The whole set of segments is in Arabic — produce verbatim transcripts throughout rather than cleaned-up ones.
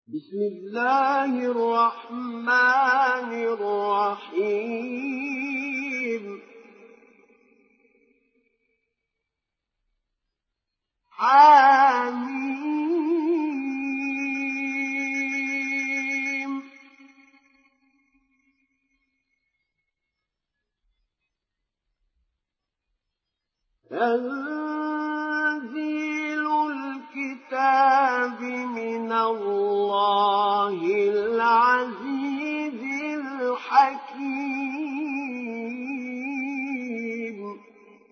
بسم الله الرحمن الرحيم حميم تنزيل الكتاب من الله العزيز الحكيم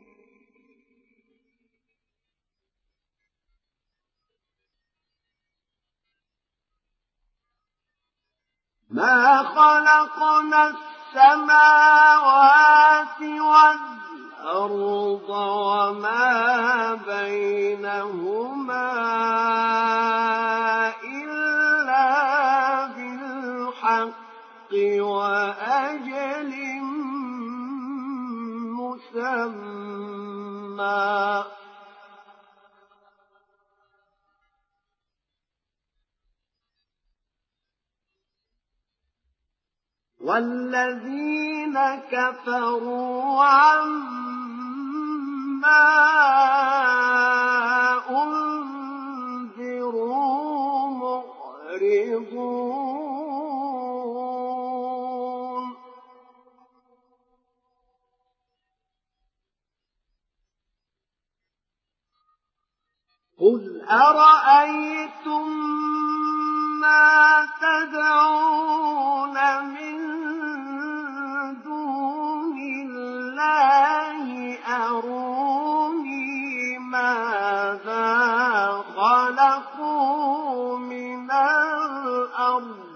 ما خلقنا السماوات والأرض وما بينهما إلا بالحق وأجل مسمى والذين كفروا عما أنذروا معرضون قل أرأيتم ما تدعون من دون الله أروني ماذا خلقوا من الأرض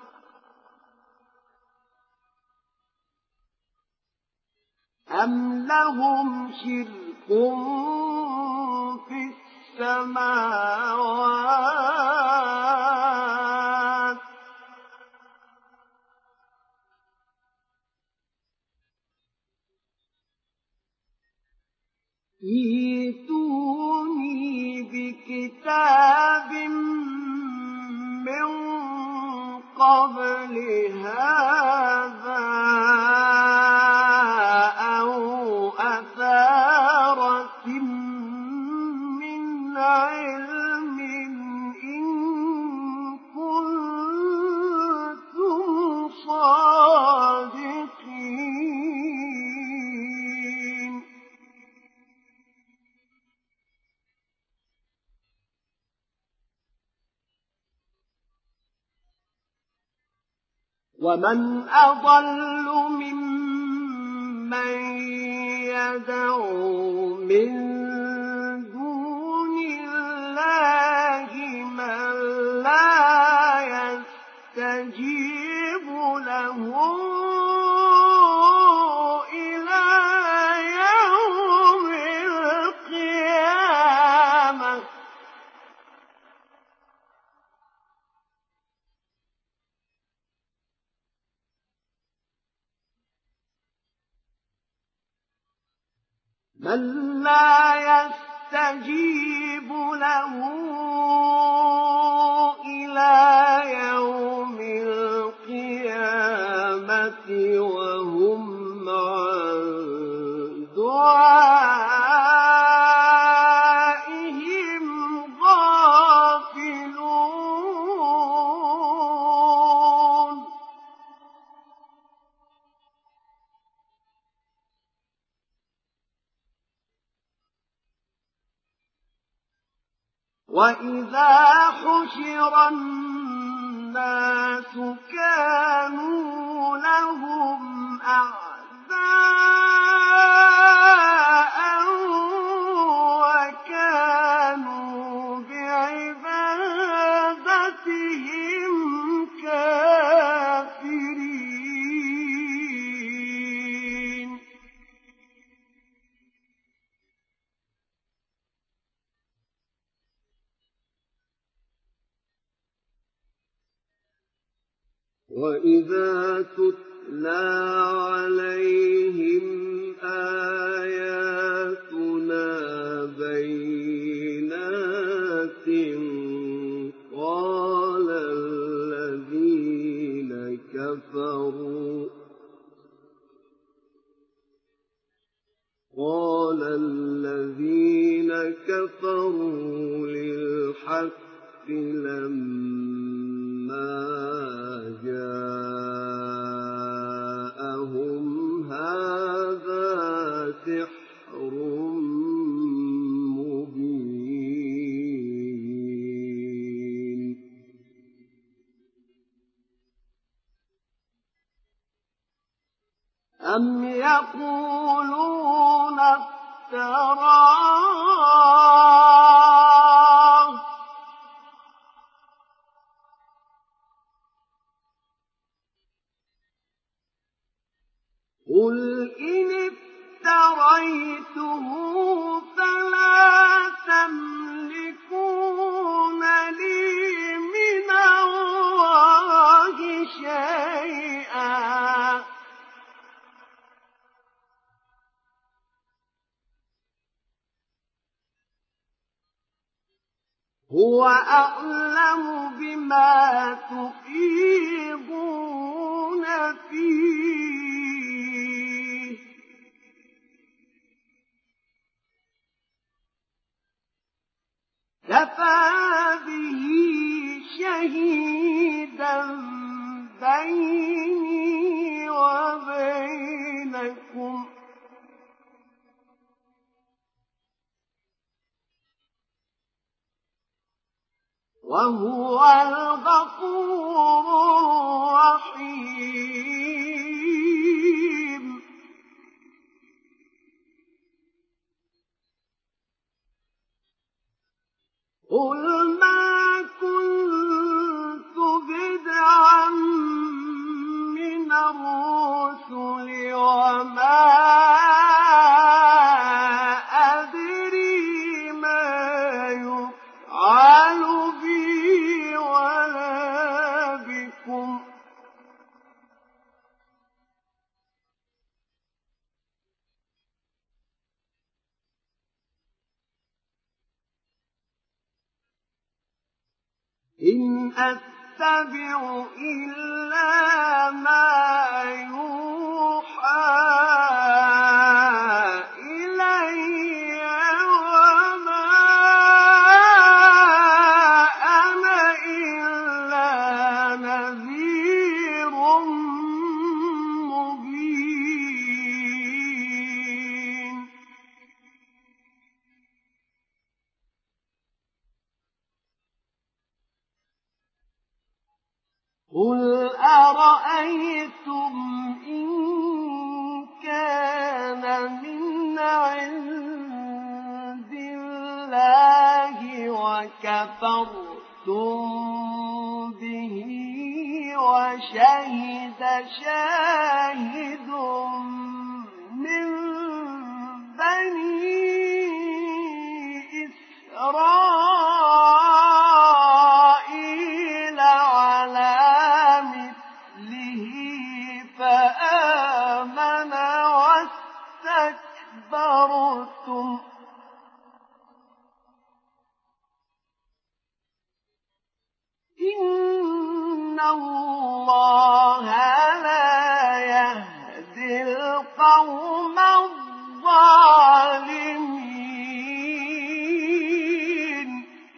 أم لهم شرك في السماوات ائتوني بكتاب من قبل هذا أو أثارة من علم إن كنتم صادقين ومن أضل ممن يدعو من دون الله من لا يستجيب له إلى يوم القيامة من لا يستجيب له إلى يوم القيامة وهم عن دعائهم غافلون وَإِذَا حُشِرَ النَّاسُ كَانُوا لَهُمْ أَعْدَاءً وَكَانُوا بِعِبَادَتِهِمْ كَافِرِينَ وَإِذَا تُتْلَى عَلَيْهِمْ آيَاتُنَا بَيِّنَاتٍ قَالَ كَفَرُوا لِلْحَقِّ لَمَّا جَاءَهُمْ هَٰذَا سِحْرٌ مُّبِينٌ أَمْ يَقُولُونَ افْتَرَاهُ ۖ قُلْ إِنِ افْتَرَيْتُهُ فَلَا تَمْلِكُونَ لِي مِنَ اللَّهِ شَيْئًا ۖ هُوَ أَعْلَمُ بِمَا تُفِيضُونَ فِيهِ ۖ كَفَىٰ بِهِ شَهِيدًا بَيْنِي وَبَيْنَكُمْ ۖ وَهُوَ الْغَفُورُ الرَّحِيمُ قُلْ مَا كُنتُ بِدْعًا مِّنَ الرُّسُلِ وَمَا أَدْرِي مَا يُفْعَلُ بِي وَلَا بِكُمْ ۖ إِنْ أَتَّبِعُ إِلَّا مَا يُوحَىٰ إِلَيَّ وَمَا أَنَا إِلَّا نَذِيرٌ مُّبِينٌ قُلْ أَرَأَيْتُمْ إِن كَانَ مِنْ عِندِ اللَّهِ وَكَفَرْتُم بِهِ وَشَهِدَ شَاهِدٌ مِّن بَنِي إِسْرَائِيلَ عَلَىٰ مِثْلِهِ فَآمَنَ وَاسْتَكْبَرْتُمْ ۖ إِنَّ اللَّهَ لَا يَهْدِي الْقَوْمَ الظَّالِمِينَ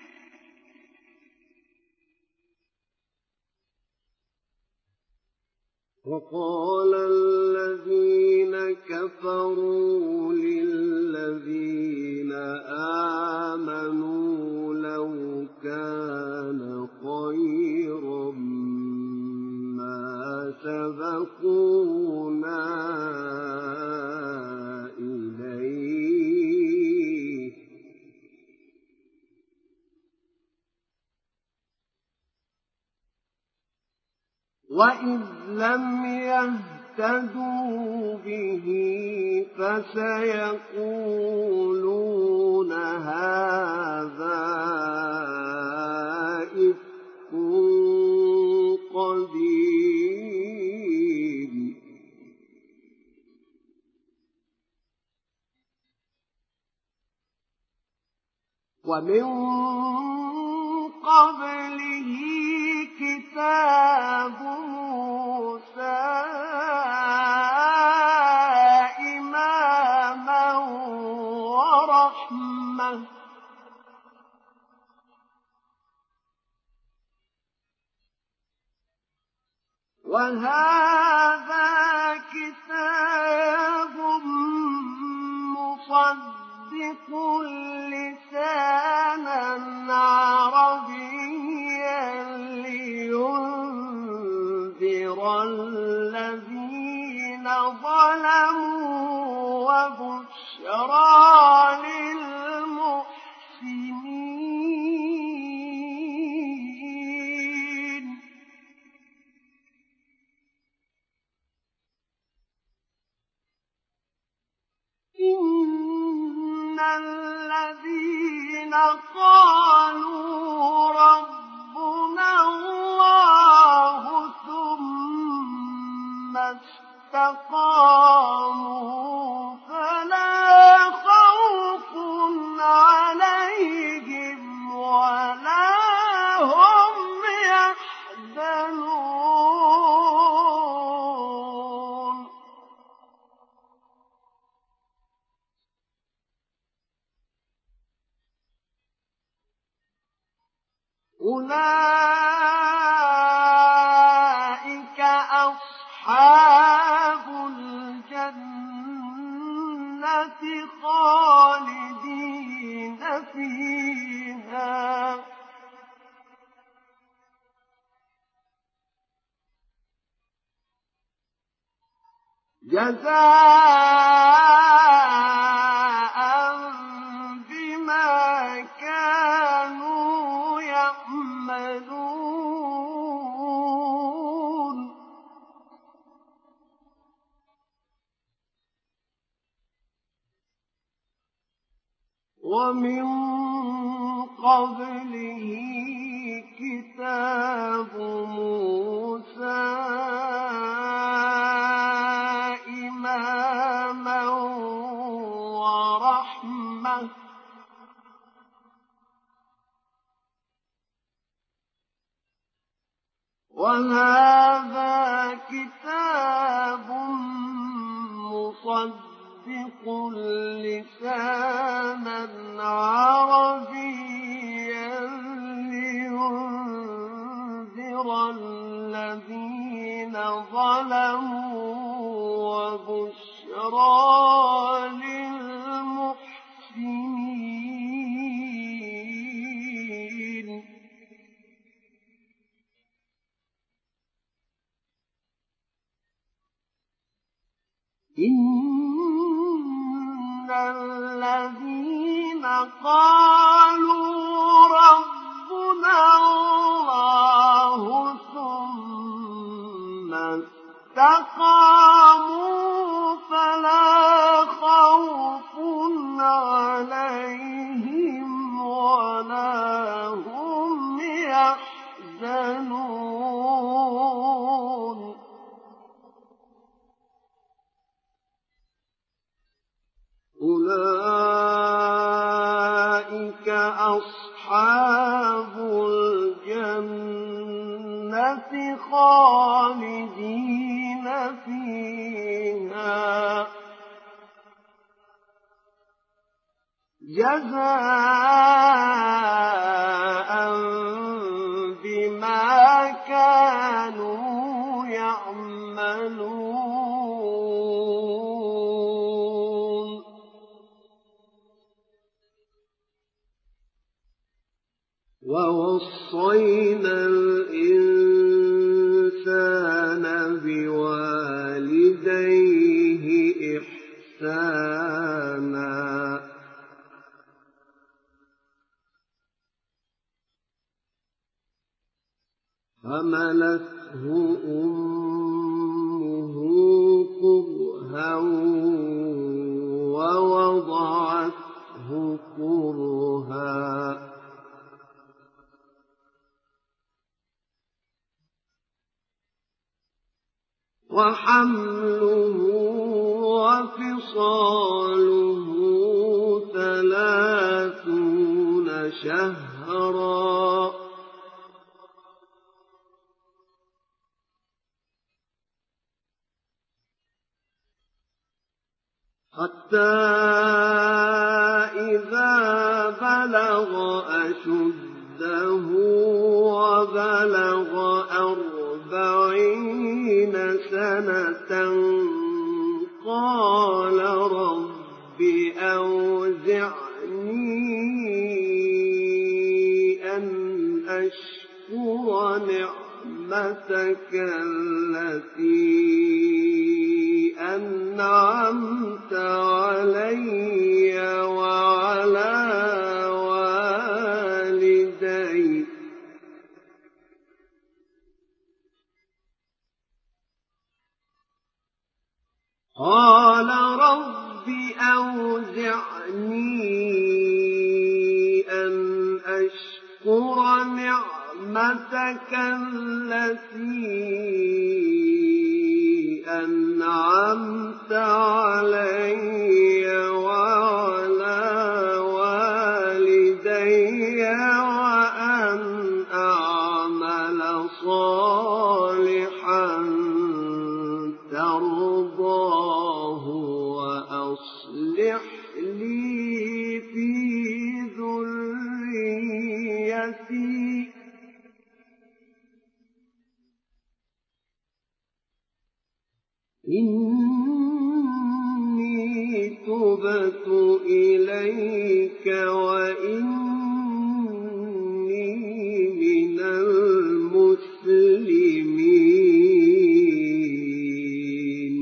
وَقَالَ الَّذِينَ كَفَرُوا لِلَّذِينَ آمَنُوا لَوْ كَانَ خَيْرًا مَّا سَبَقُونَا إِلَيْهِ ۚ وَإِذْ لَمْ يَهْتَدُوا بِهِ فَسَيَقُولُونَ هَٰذَا إِفْكٌ قَدِيمٌ وَمِن قَبْلِهِ كِتَابُ مُوسَىٰ إِمَامًا وَرَحْمَةً ۚ وهذا كتاب مصدق لسانا عربيا لينذر الذين ظلموا وبشرى للمحسنين. إن الذين قالوا ربنا الله ثم استقاموا فلا خوف عليهم ولا هم يحزنون. أولئك أصحاب الجنة خالدين فيها جزاء بما كانوا يعملون. ومن قبله كتاب موسى إماما ورحمة وهذا كتاب مصدق لسانا عربيا لينذر الذين ظلموا وبشرى للمحسنين. إن الذين قالوا ربنا الله ثم استقاموا فلا خوف عليهم ولا هم يحزنون. أولئك أصحاب الجنة خالدين فيها جزاء بما كانوا يعملون. ووصينا الإنسان بوالديه إحسانا حملته أمه كرها ووضعته كرها وحمله وفصاله ثلاثون شهرا حتى إذا بلغ أشده وبلغ أربعين أربعين سنة قال رب أوزعني أن أشكر نعمتك التي أنعمت علي وعلى والدي قال رب أوزعني أن أشكر نعمتك التي أنعمت علي وعلى والدي وأن أعمل صالحا ترضاه وأصلح لي في ذريتي إني تبت إليك وإني من المسلمين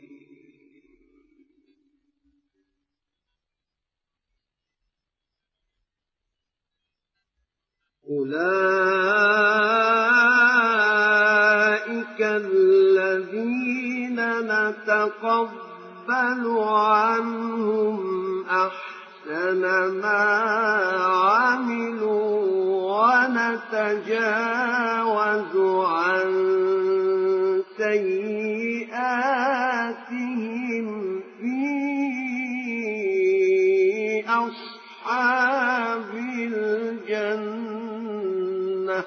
أولئك الذين نتقبل عنهم أحسن ما عملوا ونتجاوز عن سيئاتهم في أصحاب الجنة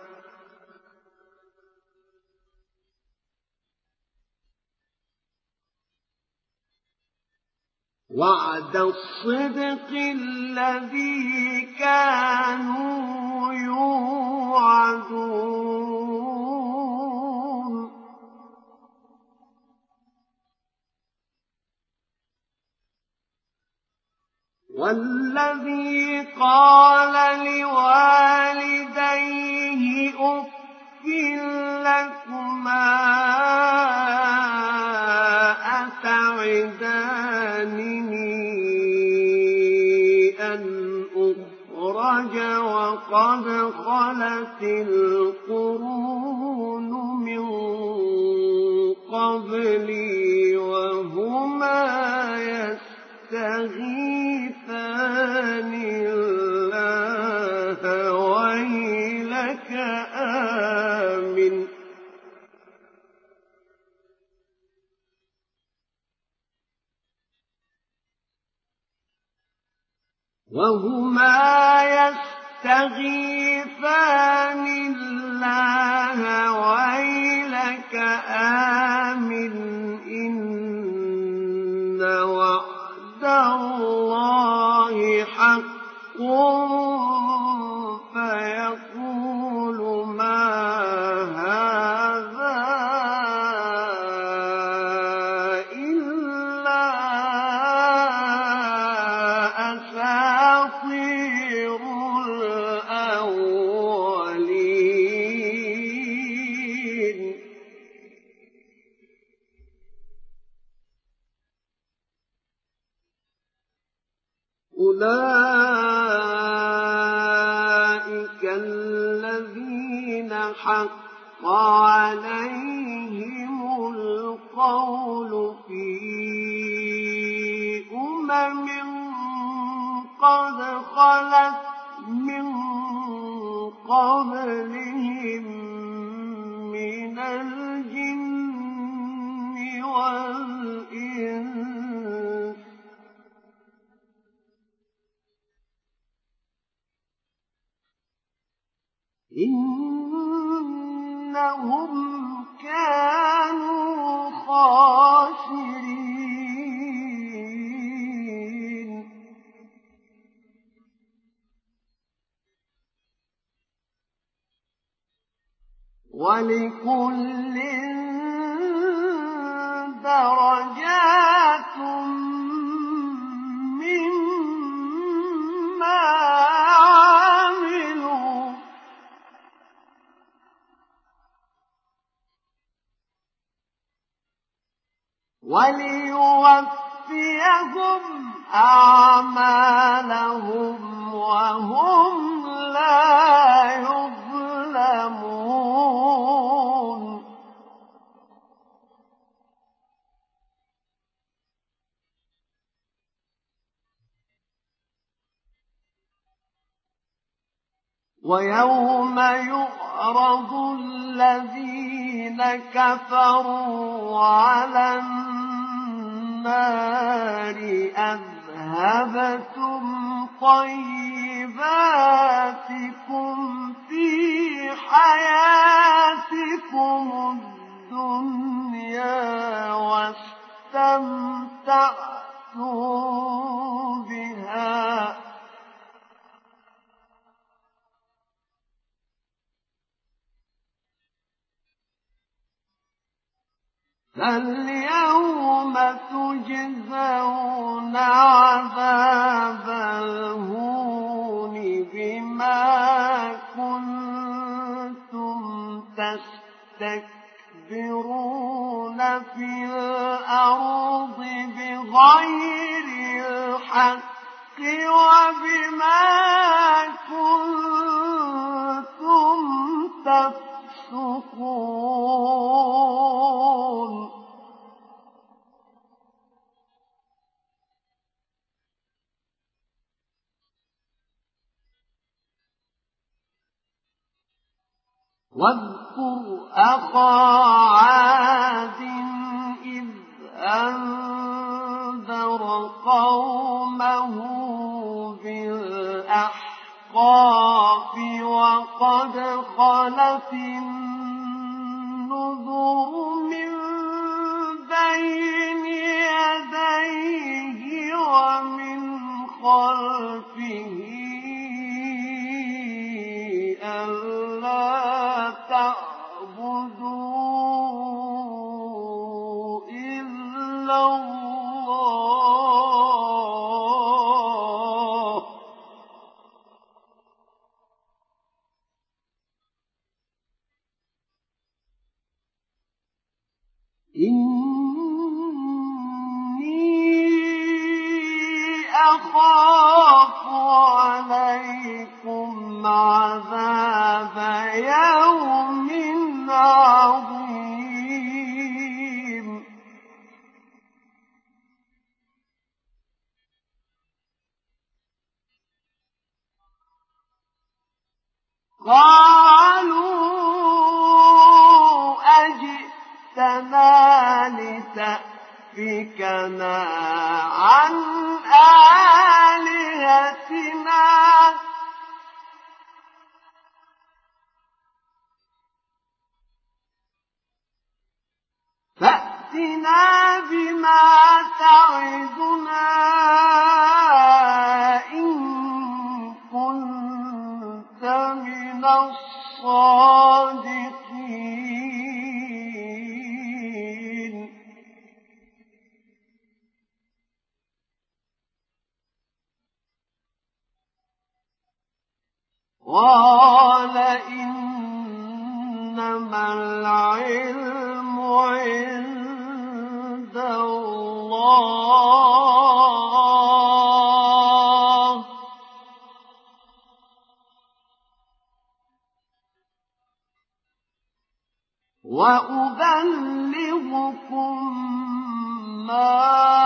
وعد الصدق الذي كانوا يوعدون والذي قال لوالديه أف لكما أتعدانني أن أخرج وقد خلت القرون من قبلي وهما يستغيثان الله ويلك آمن وهما يستغيثان الله ويلك آمن إن وعد الله حق فيقول ما هذا إلا أساطير الأولين أولئك الذين حق عليهم القول في أمم قد خلت من قبلهم من الجن والإنس إنهم كانوا خاسرين وَلِكُلٍّ دَرَجَاتٌ مِّمَّا عَمِلُوا ۖ وَلِيُوَفِّيَهُمْ أَعْمَالَهُمْ وَهُمْ لَا يُظْلَمُونَ وَيَوْمَ يُعْرَضُ الَّذِينَ كَفَرُوا عَلَى النَّارِ أَذْهَبْتُمْ طَيِّبَاتِكُمْ فِي حَيَاتِكُمُ الدُّنْيَا وَاسْتَمْتَعْتُم بِهَا فَالْيَوْمَ تُجْزَوْنَ عَذَابَ الْهُونِ بِمَا كُنتُمْ تَسْتَكْبِرُونَ فِي الْأَرْضِ بِغَيْرِ الْحَقِّ وَبِمَا كُنتُمْ تَفْسُقُونَ وَاذْكُرْ أَخَا عَادٍ إِذْ أَنذَرَ قَوْمَهُ بِالْأَحْقَافِ وَقَدْ خَلَتِ النُّذُرُ مِن بَيْنِ يَدَيْهِ وَمِنْ خَلْفِهِ أَلَّا تَعْبُدُوا إِلَّا اللَّهَ إِنِّي أَخَافُ عَلَيْكُمْ عَذَابَ يَوْمٍ عَظِيمٍ قَالُوا أَجِئْتَنَا لِتَأْفِكَنَا عَنْ آلِهَتِنَا فَأْتِنَا بِمَا تَعِدُنَا إِن كُنتَ مِنَ الصَّادِقِينَ قَالَ إِنَّمَا الْعِلْمُ عِندَ اللَّهِ وَأُبَلِّغُكُم مَّا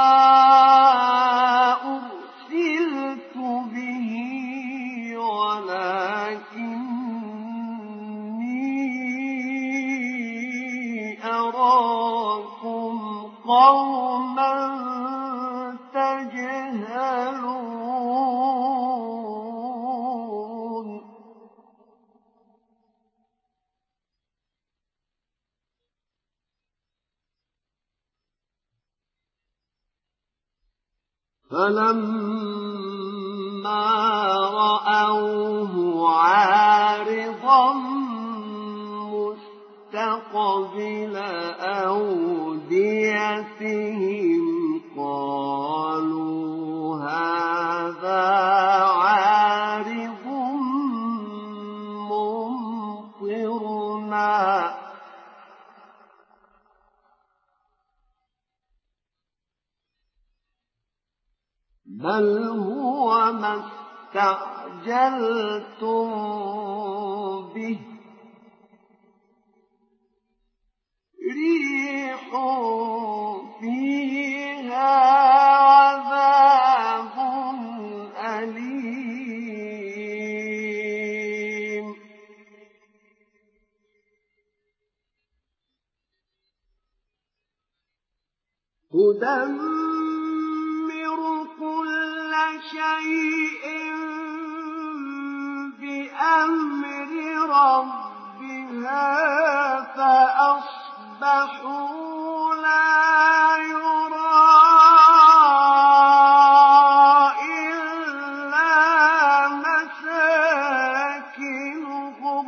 أُرْسِلْتُ بِهِ وَلَٰكِنِّي أَرَاكُمْ قَوْمًا تَجْهَلُونَ فَلَمَّا رَأَوْهُ عَارِضًا قبل أوديتهم قالوا هذا عارض ممطرنا بل هو ما استعجلتم به ريح فيها عذاب أليم تدمر كل شيء بأمر ربها فأصبحوا لا يرى إلا مساكنهم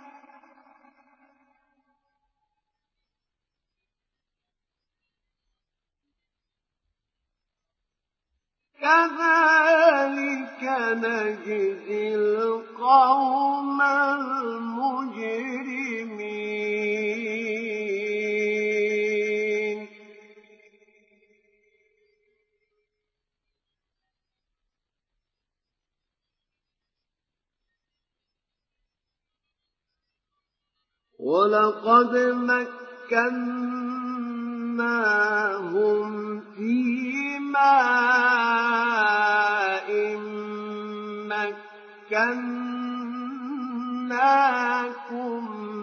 كذلك نجزي القوم المجرمين ولقد مكناهم في ماء مكناكم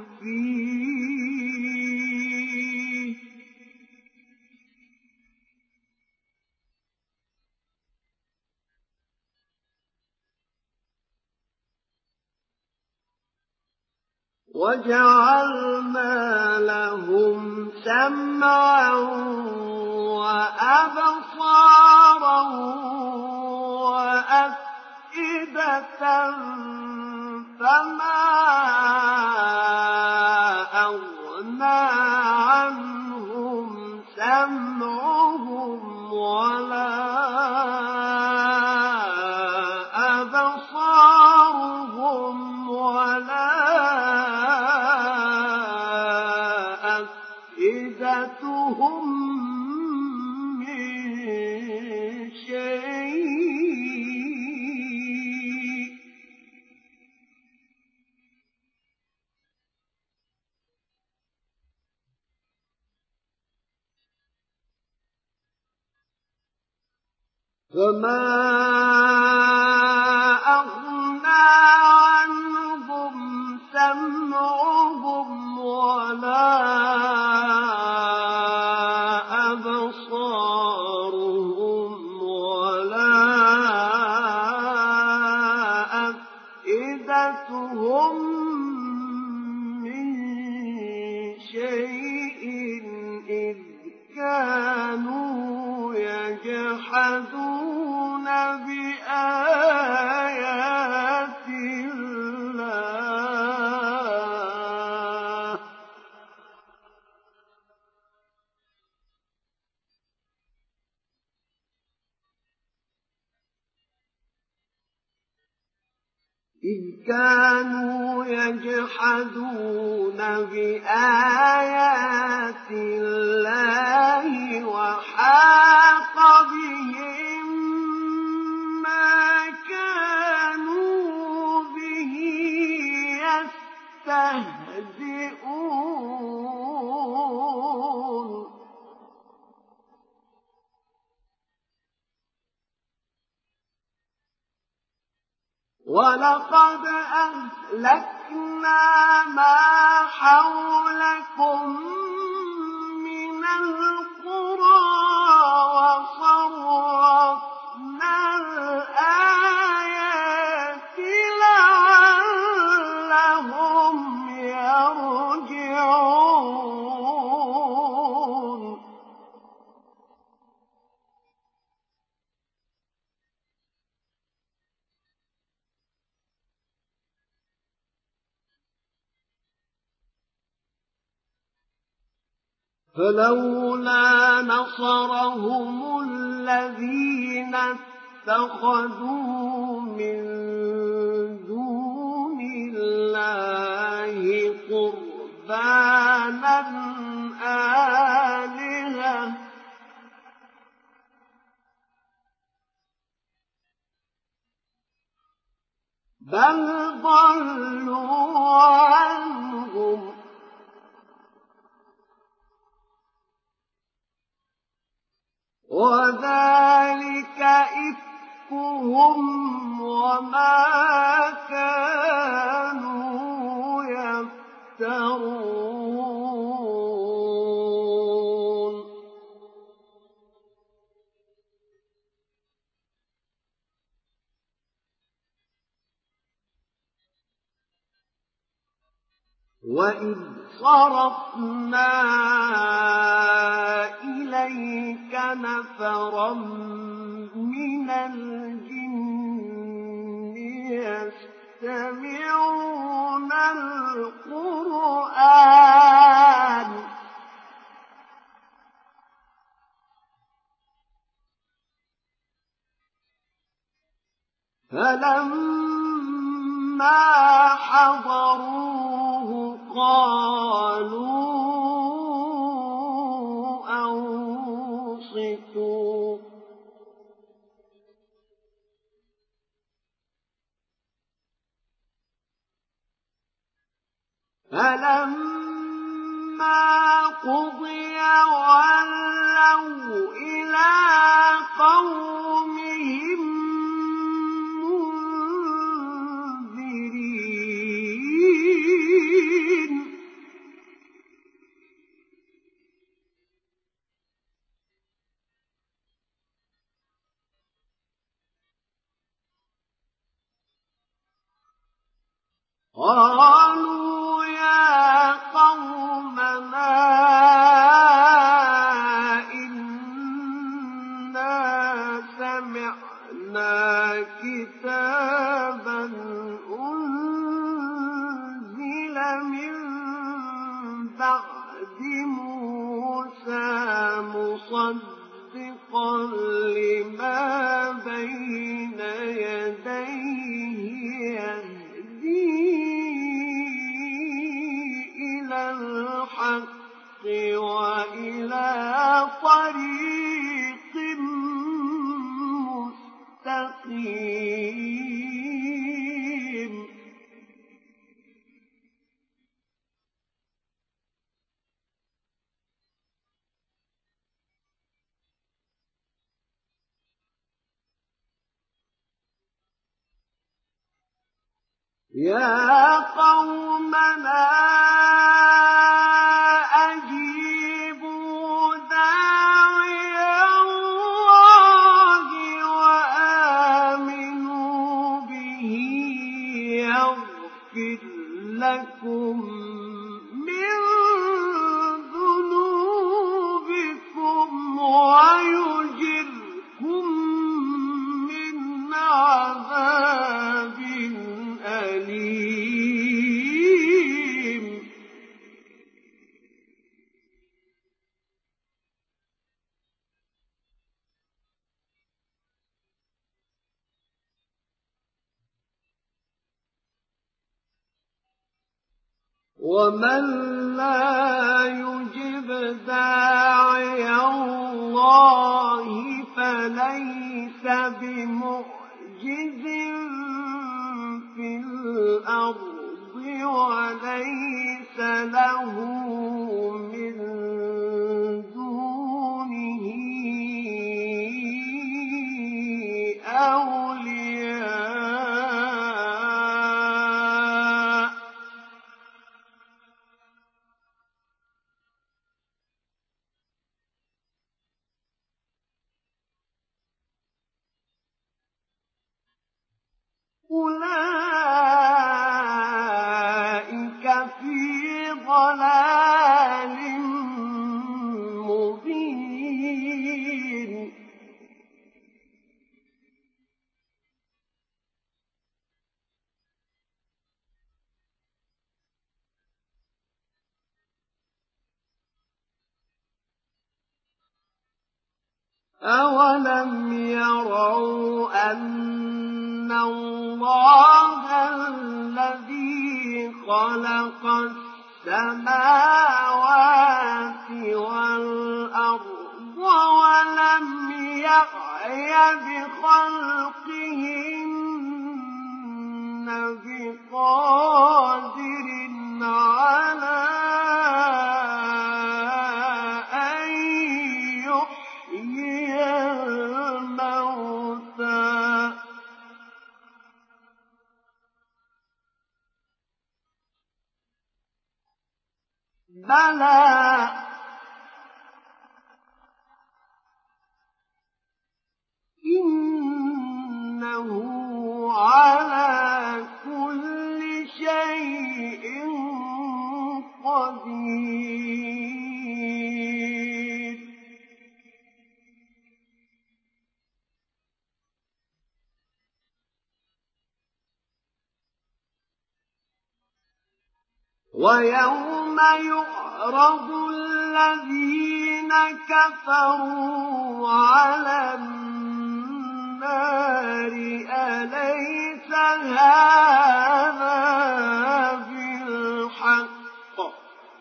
فيه وجعلنا لهم سمعا وأبصارا وأفئدة فما أغنى عنهم سمعهم ولا أبصارهم ولا أفئدتهم من شيء فما أغنى عنهم سمعهم ولا أبصارهم ولا أفئدتهم من شيء إذ كانوا يجحدون بآيات الله إذ كانوا يجحدون بآيات الله وحاق بهم ما كانوا به يستهزئون ولقد أهلكنا ما حولكم من القرى وصرفنا الآيات لعلهم يرجعون فلولا نصرهم الذين اتخذوا من دون الله قربانا آلهة بل ضلوا عنهم وذلك إفكهم وما كانوا يفترون وَإِذْ صَرَفْنَا إِلَيْكَ نَفَرًا مِنَ الْجِنِّ يَسْتَمِعُونَ الْقُرْآنَ فَلَمَّا حَضَرُوهُ قَالُوا أَنصِتُوا فَلَمَّا قُضِيَ وَلَّوْا إِلَىٰ قَوْمِهِم مُّنذِرِينَ قَالُوا يَا قَوْمَنَا إِنَّا سَمِعْنَا كِتَابًا أُنزِلَ مِن بَعْدِ مُوسَىٰ مُصَدِّقًا لِّمَا بَيْنَ يَدَيْهِ يَهْدِي إِلَى الْحَقِّ وَإِلَىٰ طَرِيقٍ مُّسْتَقِيمٍ يَا قَوْمَنَا أَجِيبُوا دَاعِيَ اللَّهِ وَآمِنُوا بِهِ يَغْفِرْ لَكُم مِّن ذُنُوبِكُمْ وَيُجِرْكُم مِّنْ عَذَابٍ أليم وَمَن لَّا يُجِبْ دَاعِيَ اللَّهِ فَلَيْسَ بِمُعْجِزٍ فِي الْأَرْضِ وَلَيْسَ لَهُ مِن دُونِهِ أَوْلِيَاءُ أُولَٰئِكَ فِي ضَلَالٍ أَوَلَمْ يَرَوْا أَنَّ اللَّهَ الَّذِي خَلَقَ السَّمَاوَاتِ وَالْأَرْضَ وَلَمْ يَعْيَ بِخَلْقِهِنَّ بِقَادِرٍ عَلَىٰ أَن يُحْيِيَ الْمَوْتَىٰ ۚ بَلَىٰ إِنَّهُ عَلَىٰ كُلِّ شَيْءٍ قَدِيرٌ. وَيَوْمَ يُعْرَضُ الَّذِينَ كَفَرُوا عَلَى النَّارِ أَلَيْسَ هَٰذَا بِالْحَقِّ ۖ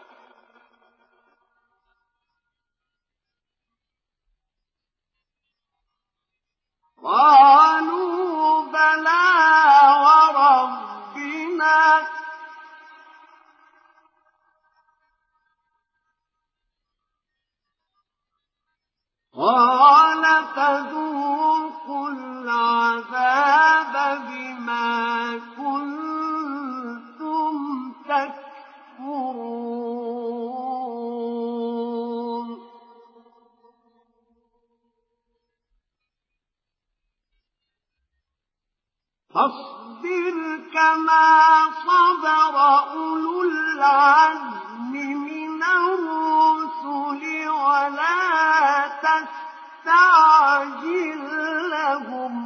قَالُوا بَلَىٰ وَرَبِّنَا ۚ قَالَ فَذُوقُوا الْعَذَابَ بِمَا كُنتُمْ تَكْفُرُونَ. فاصبر كما صبر أولو العزم من الرسل ولا تستعجل لهم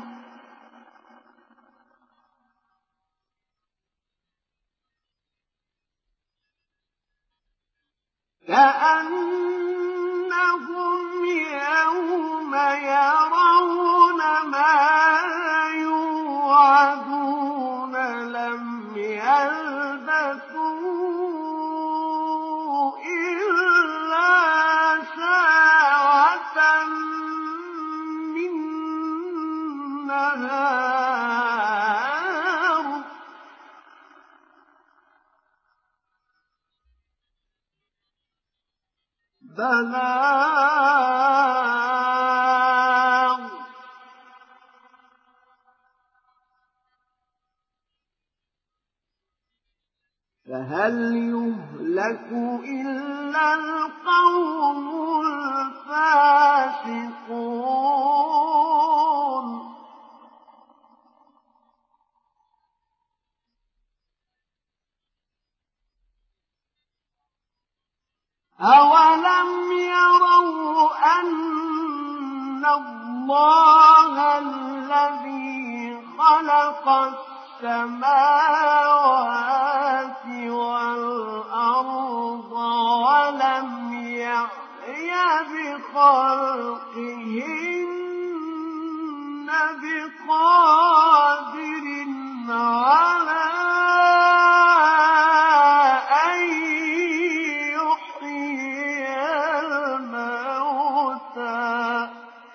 كأنهم يوم يرون ما يوعدون لم يلبثوا إلا ساعة من نهار بلاغ فهل يهلك إلا القوم الفاسقون أَوَلَمْ يَرَوْا أَنَّ اللَّهَ الَّذِي خَلَقَ السَّمَاوَاتِ وَالْأَرْضَ وَلَمْ يَعْيَ بِخَلْقِهِنَّ بِقَادِرٍ عَلَىٰ أَن يُحْيِيَ الْمَوْتَىٰ ۚ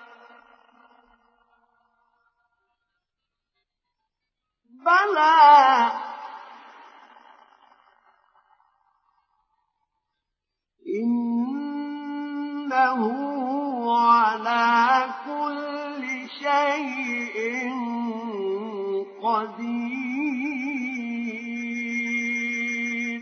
بَلَىٰ إِنَّهُ عَلَىٰ كُلِّ شَيْءٍ قَدِيرٌ.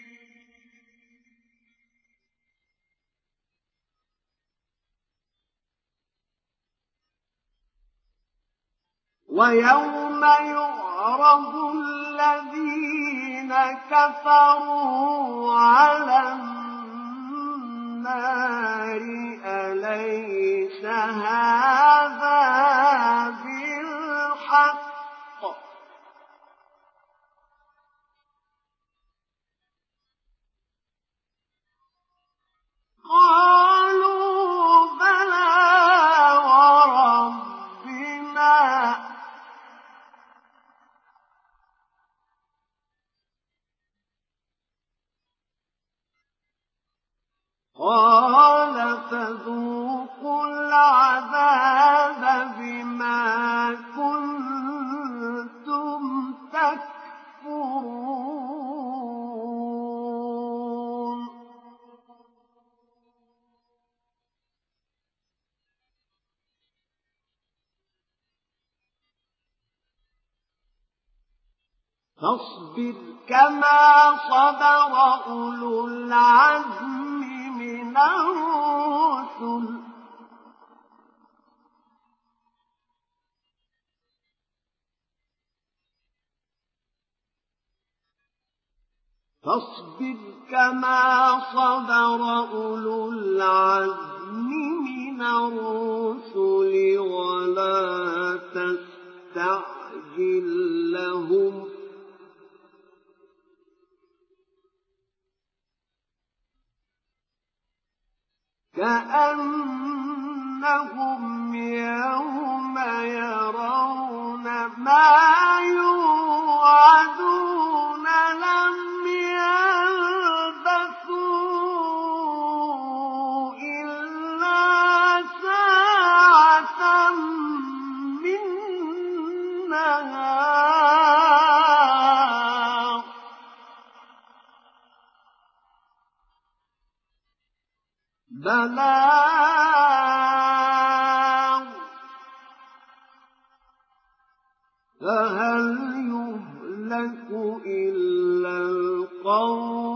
وَيَوْمَ يُعْرَضُ الَّذِينَ كَفَرُوا عَلَى النَّارِ أَلَيْسَ هَٰذَا بِالْحَقِّ ۖ قَالُوا بَلَىٰ قال فذوقوا العذاب بما كنتم تكفرون فاصبر كما صبر أولو العزم من الرسل فاصبر كما صبر أولو العزم من الرسل ولا تستعجل لهم كأنهم يوم يرون ما يوعدون لم يلبثوا إلا ساعة من نهار بلاغ فهل يهلك إلا القوم